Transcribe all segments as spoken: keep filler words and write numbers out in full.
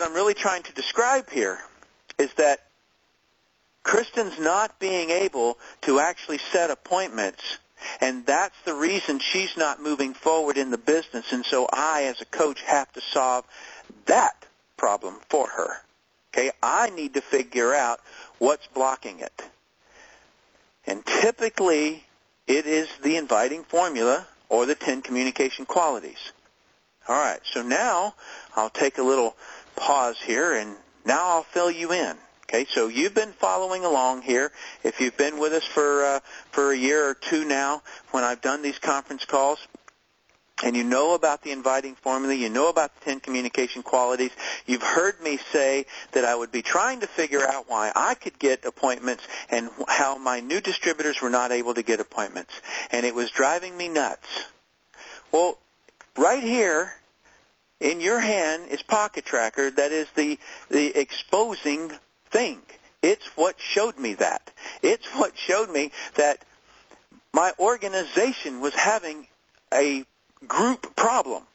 what I'm really trying to describe here is that Kristen's not being able to actually set appointments, and that's the reason she's not moving forward in the business, and so I, as a coach, have to solve that problem for her. Okay, I need to figure out what's blocking it. And typically, it is the inviting formula or the ten communication qualities. All right, so now I'll take a little pause here, and now I'll fill you in. Okay, so you've been following along here. If you've been with us for uh, for a year or two now, when I've done these conference calls, and you know about the inviting formula, you know about the ten communication qualities, you've heard me say that I would be trying to figure out why I could get appointments and how my new distributors were not able to get appointments. And it was driving me nuts. Well, right here in your hand is Pocket Tracker. That is the, the exposing thing. It's what showed me that. It's what showed me that my organization was having a group problem.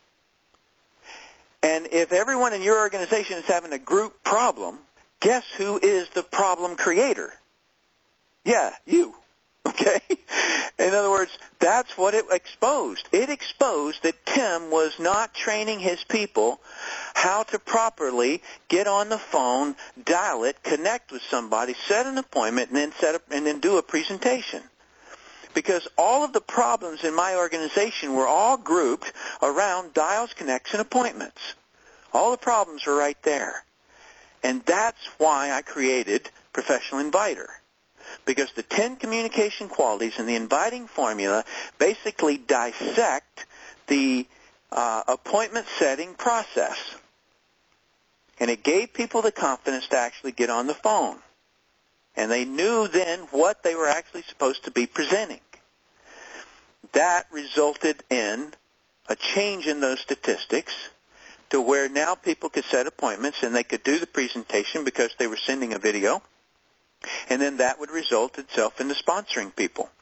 And if everyone in your organization is having a group problem, guess who is the problem creator? Yeah, you. Okay? In other words, that's what it exposed. It exposed that Tim was not training his people how to properly get on the phone, dial it, connect with somebody, set an appointment, and then set up and then do a presentation. Because all of the problems in my organization were all grouped around dials, connects, and appointments. All the problems are right there. And that's why I created Professional Inviter. Because the ten communication qualities and the inviting formula basically dissect the uh, appointment setting process. And it gave people the confidence to actually get on the phone. And they knew then what they were actually supposed to be presenting. That resulted in a change in those statistics to where now people could set appointments and they could do the presentation because they were sending a video. And then that would result itself into sponsoring people.